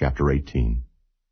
Chapter 18.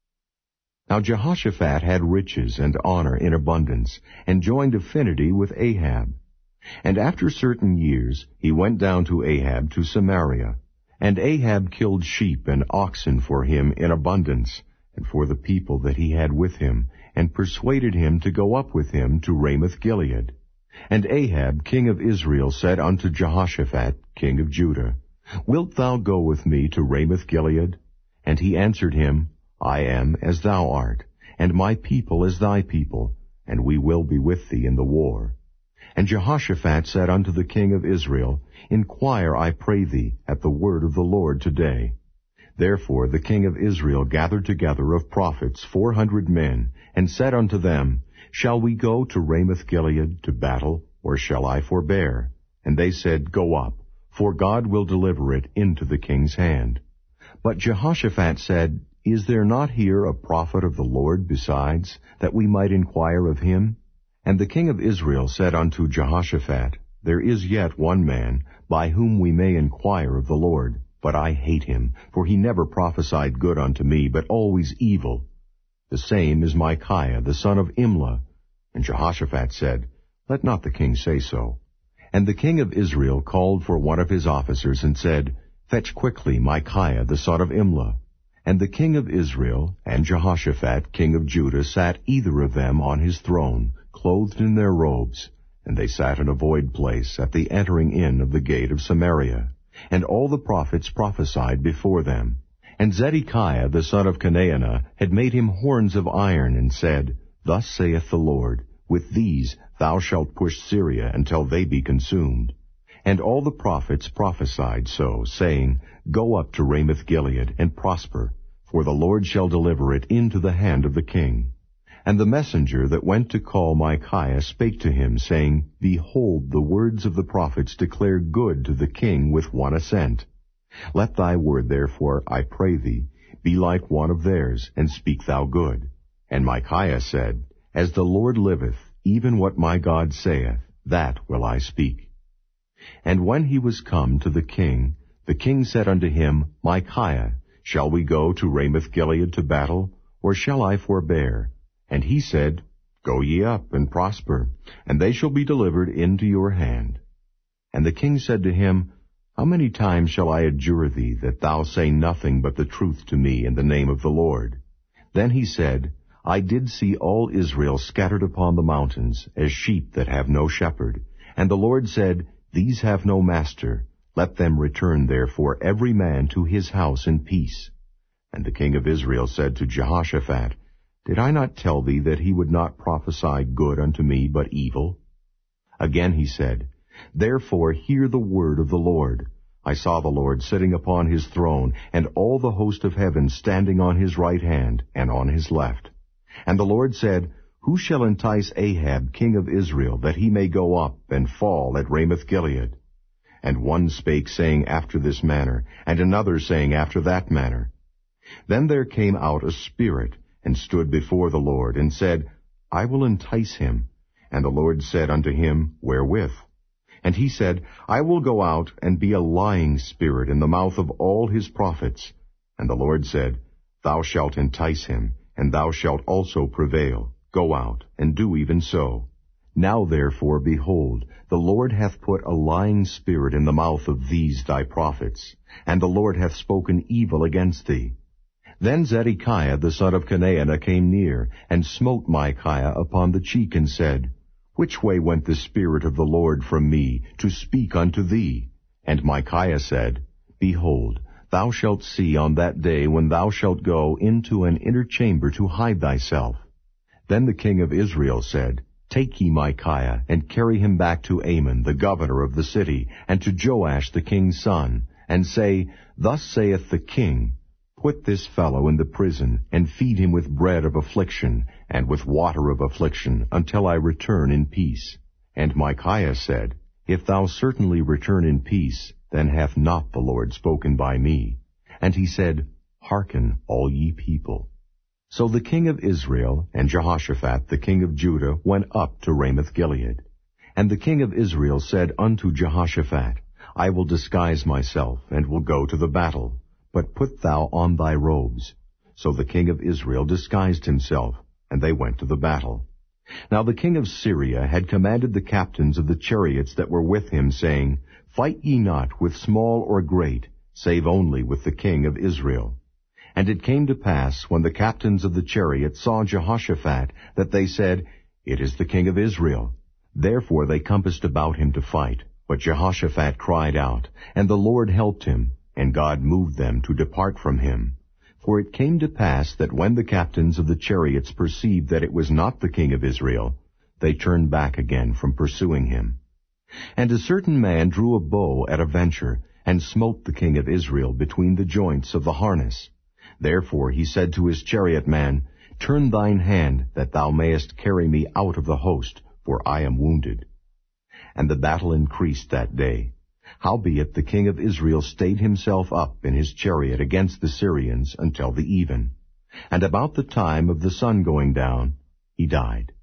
Now Jehoshaphat had riches and honor in abundance, and joined affinity with Ahab. And after certain years he went down to Ahab to Samaria. And Ahab killed sheep and oxen for him in abundance, and for the people that he had with him, and persuaded him to go up with him to Ramoth-Gilead. And Ahab king of Israel said unto Jehoshaphat king of Judah, Wilt thou go with me to Ramoth-Gilead? And he answered him, I am as thou art, and my people as thy people, and we will be with thee in the war. And Jehoshaphat said unto the king of Israel, Inquire, I pray thee, at the word of the Lord today. Therefore the king of Israel gathered together of prophets 400 men, and said unto them, Shall we go to Ramoth-Gilead to battle, or shall I forbear? And they said, Go up, for God will deliver it into the king's hand. But Jehoshaphat said, Is there not here a prophet of the Lord besides, that we might inquire of him? And the king of Israel said unto Jehoshaphat, There is yet one man, by whom we may inquire of the Lord, but I hate him, for he never prophesied good unto me, but always evil. The same is Micaiah, the son of Imlah. And Jehoshaphat said, Let not the king say so. And the king of Israel called for one of his officers, and said, Fetch quickly Micaiah, the son of Imlah. And the king of Israel and Jehoshaphat, king of Judah, sat either of them on his throne, clothed in their robes, and they sat in a void place at the entering in of the gate of Samaria. And all the prophets prophesied before them. And Zedekiah the son of Chenaanah had made him horns of iron, and said, Thus saith the Lord, With these thou shalt push Syria until they be consumed. And all the prophets prophesied so, saying, Go up to Ramoth-Gilead, and prosper, for the Lord shall deliver it into the hand of the king. And the messenger that went to call Micaiah spake to him, saying, Behold, the words of the prophets declare good to the king with one assent. Let thy word therefore, I pray thee, be like one of theirs, and speak thou good. And Micaiah said, As the Lord liveth, even what my God saith, that will I speak. And when he was come to the king said unto him, Micaiah, shall we go to Ramoth-Gilead to battle, or shall I forbear? And he said, Go ye up, and prosper, and they shall be delivered into your hand. And the king said to him, How many times shall I adjure thee, that thou say nothing but the truth to me in the name of the Lord? Then he said, I did see all Israel scattered upon the mountains, as sheep that have no shepherd. And the Lord said, These have no master. Let them return therefore every man to his house in peace. And the king of Israel said to Jehoshaphat, Did I not tell thee that he would not prophesy good unto me, but evil? Again he said, Therefore hear the word of the Lord. I saw the Lord sitting upon his throne, and all the host of heaven standing on his right hand and on his left. And the Lord said, Who shall entice Ahab king of Israel, that he may go up and fall at Ramoth-Gilead? And one spake, saying after this manner, and another saying after that manner. Then there came out a spirit, and stood before the Lord, and said, I will entice him. And the Lord said unto him, Wherewith? And he said, I will go out and be a lying spirit in the mouth of all his prophets. And the Lord said, Thou shalt entice him, and thou shalt also prevail. Go out, and do even so. Now therefore, behold, the Lord hath put a lying spirit in the mouth of these thy prophets, and the Lord hath spoken evil against thee. Then Zedekiah the son of Chenaanah came near, and smote Micaiah upon the cheek, and said, Which way went the Spirit of the Lord from me, to speak unto thee? And Micaiah said, Behold, thou shalt see on that day when thou shalt go into an inner chamber to hide thyself. Then the king of Israel said, Take ye Micaiah, and carry him back to Amon, the governor of the city, and to Joash the king's son, and say, Thus saith the king, Put this fellow in the prison, and feed him with bread of affliction, and with water of affliction, until I return in peace. And Micaiah said, If thou certainly return in peace, then hath not the Lord spoken by me. And he said, Hearken, all ye people. So the king of Israel and Jehoshaphat the king of Judah went up to Ramoth-Gilead. And the king of Israel said unto Jehoshaphat, I will disguise myself, and will go to the battle. But put thou on thy robes. So the king of Israel disguised himself, and they went to the battle. Now the king of Syria had commanded the captains of the chariots that were with him, saying, Fight ye not with small or great, save only with the king of Israel. And it came to pass, when the captains of the chariots saw Jehoshaphat, that they said, It is the king of Israel. Therefore they compassed about him to fight. But Jehoshaphat cried out, and the Lord helped him, and God moved them to depart from him. For it came to pass that when the captains of the chariots perceived that it was not the king of Israel, they turned back again from pursuing him. And a certain man drew a bow at a venture, and smote the king of Israel between the joints of the harness. Therefore he said to his chariot man, Turn thine hand, that thou mayest carry me out of the host, for I am wounded. And the battle increased that day. Howbeit the king of Israel stayed himself up in his chariot against the Syrians until the even. And about the time of the sun going down, he died.